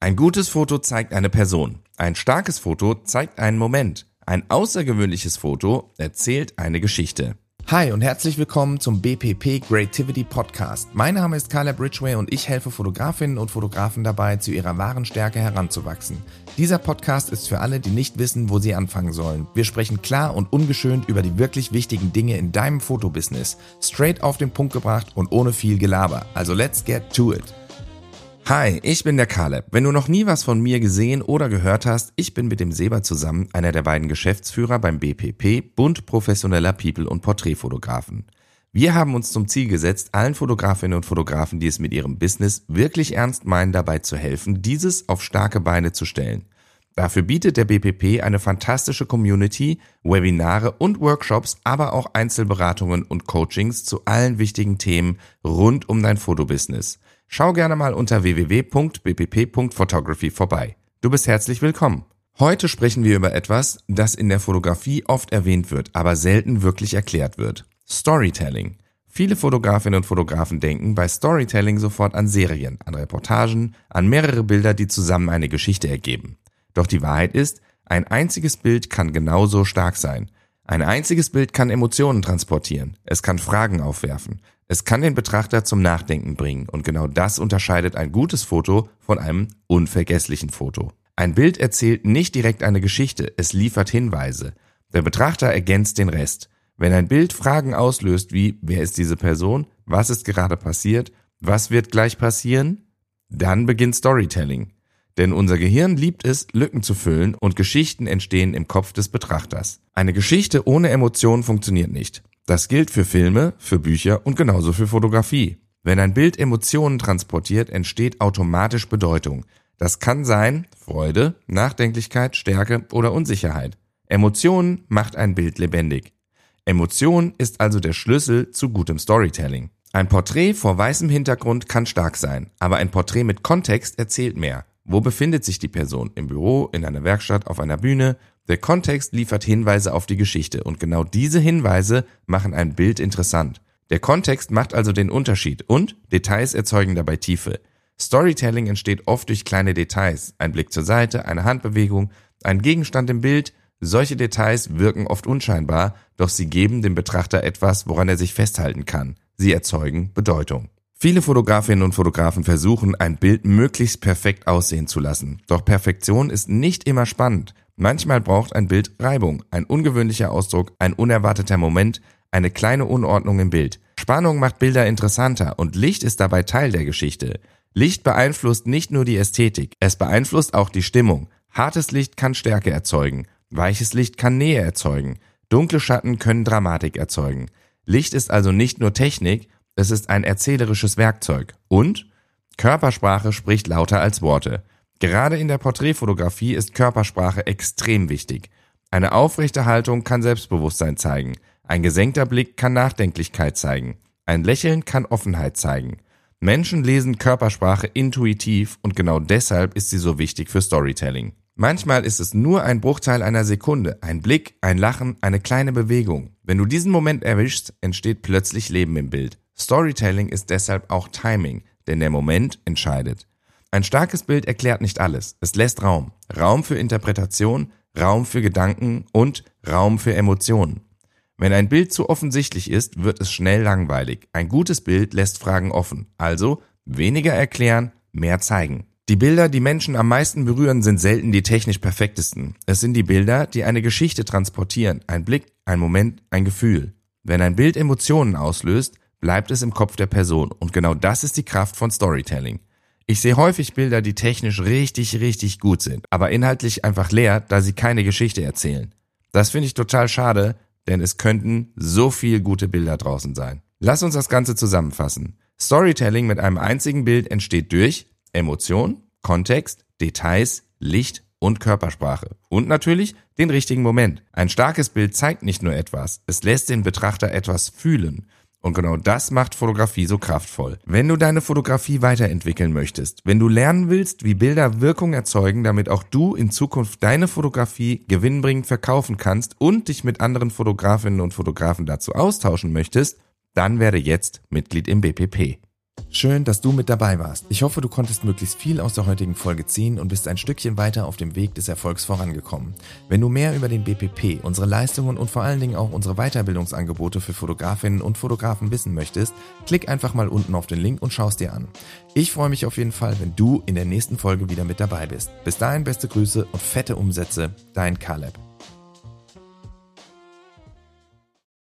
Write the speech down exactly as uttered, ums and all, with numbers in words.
Ein gutes Foto zeigt eine Person. Ein starkes Foto zeigt einen Moment. Ein außergewöhnliches Foto erzählt eine Geschichte. Hi und herzlich willkommen zum B P P Creativity Podcast. Mein Name ist Caleb Ridgway und ich helfe Fotografinnen und Fotografen dabei, zu ihrer wahren Stärke heranzuwachsen. Dieser Podcast ist für alle, die nicht wissen, wo sie anfangen sollen. Wir sprechen klar und ungeschönt über die wirklich wichtigen Dinge in deinem Fotobusiness. Straight auf den Punkt gebracht und ohne viel Gelaber. Also let's get to it. Hi, ich bin der Caleb. Wenn du noch nie was von mir gesehen oder gehört hast, ich bin mit dem Seba zusammen einer der beiden Geschäftsführer beim B P P, Bund professioneller People- und Porträtfotografen. Wir haben uns zum Ziel gesetzt, allen Fotografinnen und Fotografen, die es mit ihrem Business wirklich ernst meinen, dabei zu helfen, dieses auf starke Beine zu stellen. Dafür bietet der B P P eine fantastische Community, Webinare und Workshops, aber auch Einzelberatungen und Coachings zu allen wichtigen Themen rund um dein Fotobusiness. Schau gerne mal unter w w w punkt b p p punkt photography vorbei. Du bist herzlich willkommen. Heute sprechen wir über etwas, das in der Fotografie oft erwähnt wird, aber selten wirklich erklärt wird. Storytelling. Viele Fotografinnen und Fotografen denken bei Storytelling sofort an Serien, an Reportagen, an mehrere Bilder, die zusammen eine Geschichte ergeben. Doch die Wahrheit ist, ein einziges Bild kann genauso stark sein. Ein einziges Bild kann Emotionen transportieren. Es kann Fragen aufwerfen. Es kann den Betrachter zum Nachdenken bringen und genau das unterscheidet ein gutes Foto von einem unvergesslichen Foto. Ein Bild erzählt nicht direkt eine Geschichte, es liefert Hinweise. Der Betrachter ergänzt den Rest. Wenn ein Bild Fragen auslöst wie, wer ist diese Person, was ist gerade passiert, was wird gleich passieren, dann beginnt Storytelling. Denn unser Gehirn liebt es, Lücken zu füllen und Geschichten entstehen im Kopf des Betrachters. Eine Geschichte ohne Emotionen funktioniert nicht. Das gilt für Filme, für Bücher und genauso für Fotografie. Wenn ein Bild Emotionen transportiert, entsteht automatisch Bedeutung. Das kann sein Freude, Nachdenklichkeit, Stärke oder Unsicherheit. Emotionen macht ein Bild lebendig. Emotion ist also der Schlüssel zu gutem Storytelling. Ein Porträt vor weißem Hintergrund kann stark sein, aber ein Porträt mit Kontext erzählt mehr. Wo befindet sich die Person? Im Büro, in einer Werkstatt, auf einer Bühne? Der Kontext liefert Hinweise auf die Geschichte und genau diese Hinweise machen ein Bild interessant. Der Kontext macht also den Unterschied und Details erzeugen dabei Tiefe. Storytelling entsteht oft durch kleine Details, ein Blick zur Seite, eine Handbewegung, ein Gegenstand im Bild. Solche Details wirken oft unscheinbar, doch sie geben dem Betrachter etwas, woran er sich festhalten kann. Sie erzeugen Bedeutung. Viele Fotografinnen und Fotografen versuchen, ein Bild möglichst perfekt aussehen zu lassen. Doch Perfektion ist nicht immer spannend. Manchmal braucht ein Bild Reibung, ein ungewöhnlicher Ausdruck, ein unerwarteter Moment, eine kleine Unordnung im Bild. Spannung macht Bilder interessanter und Licht ist dabei Teil der Geschichte. Licht beeinflusst nicht nur die Ästhetik, es beeinflusst auch die Stimmung. Hartes Licht kann Stärke erzeugen, weiches Licht kann Nähe erzeugen, dunkle Schatten können Dramatik erzeugen. Licht ist also nicht nur Technik, es ist ein erzählerisches Werkzeug. Und Körpersprache spricht lauter als Worte. Gerade in der Porträtfotografie ist Körpersprache extrem wichtig. Eine aufrechte Haltung kann Selbstbewusstsein zeigen. Ein gesenkter Blick kann Nachdenklichkeit zeigen. Ein Lächeln kann Offenheit zeigen. Menschen lesen Körpersprache intuitiv und genau deshalb ist sie so wichtig für Storytelling. Manchmal ist es nur ein Bruchteil einer Sekunde, ein Blick, ein Lachen, eine kleine Bewegung. Wenn du diesen Moment erwischst, entsteht plötzlich Leben im Bild. Storytelling ist deshalb auch Timing, denn der Moment entscheidet. Ein starkes Bild erklärt nicht alles. Es lässt Raum. Raum für Interpretation, Raum für Gedanken und Raum für Emotionen. Wenn ein Bild zu offensichtlich ist, wird es schnell langweilig. Ein gutes Bild lässt Fragen offen. Also weniger erklären, mehr zeigen. Die Bilder, die Menschen am meisten berühren, sind selten die technisch perfektesten. Es sind die Bilder, die eine Geschichte transportieren. Ein Blick, ein Moment, ein Gefühl. Wenn ein Bild Emotionen auslöst, bleibt es im Kopf der Person und genau das ist die Kraft von Storytelling. Ich sehe häufig Bilder, die technisch richtig, richtig gut sind, aber inhaltlich einfach leer, da sie keine Geschichte erzählen. Das finde ich total schade, denn es könnten so viel gute Bilder draußen sein. Lass uns das Ganze zusammenfassen. Storytelling mit einem einzigen Bild entsteht durch Emotion, Kontext, Details, Licht und Körpersprache. Und natürlich den richtigen Moment. Ein starkes Bild zeigt nicht nur etwas, es lässt den Betrachter etwas fühlen. Und genau das macht Fotografie so kraftvoll. Wenn du deine Fotografie weiterentwickeln möchtest, wenn du lernen willst, wie Bilder Wirkung erzeugen, damit auch du in Zukunft deine Fotografie gewinnbringend verkaufen kannst und dich mit anderen Fotografinnen und Fotografen dazu austauschen möchtest, dann werde jetzt Mitglied im B P P. Schön, dass du mit dabei warst. Ich hoffe, du konntest möglichst viel aus der heutigen Folge ziehen und bist ein Stückchen weiter auf dem Weg des Erfolgs vorangekommen. Wenn du mehr über den B P P, unsere Leistungen und vor allen Dingen auch unsere Weiterbildungsangebote für Fotografinnen und Fotografen wissen möchtest, klick einfach mal unten auf den Link und schau es dir an. Ich freue mich auf jeden Fall, wenn du in der nächsten Folge wieder mit dabei bist. Bis dahin beste Grüße und fette Umsätze, dein Caleb.